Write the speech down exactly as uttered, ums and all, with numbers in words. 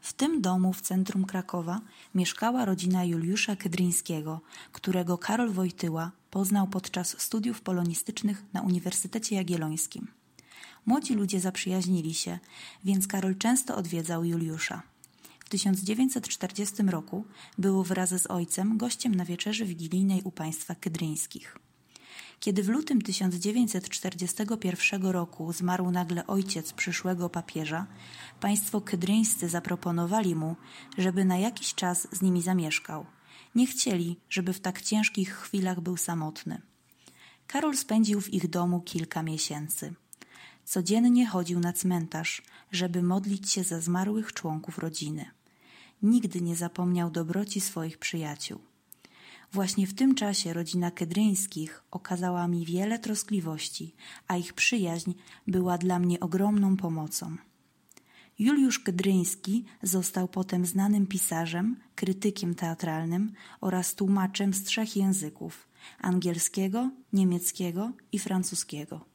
W tym domu w centrum Krakowa mieszkała rodzina Juliusza Kydryńskiego, którego Karol Wojtyła poznał podczas studiów polonistycznych na Uniwersytecie Jagiellońskim. Młodzi ludzie zaprzyjaźnili się, więc Karol często odwiedzał Juliusza. W tysiąc dziewięćset czterdziestym roku był wraz z ojcem gościem na wieczerzy wigilijnej u państwa Kydryńskich. Kiedy w lutym tysiąc dziewięćset czterdziestego pierwszego roku zmarł nagle ojciec przyszłego papieża, państwo kydryńscy zaproponowali mu, żeby na jakiś czas z nimi zamieszkał. Nie chcieli, żeby w tak ciężkich chwilach był samotny. Karol spędził w ich domu kilka miesięcy. Codziennie chodził na cmentarz, żeby modlić się za zmarłych członków rodziny. Nigdy nie zapomniał dobroci swoich przyjaciół. Właśnie w tym czasie rodzina Kydryńskich okazała mi wiele troskliwości, a ich przyjaźń była dla mnie ogromną pomocą. Juliusz Kydryński został potem znanym pisarzem, krytykiem teatralnym oraz tłumaczem z trzech języków – angielskiego, niemieckiego i francuskiego.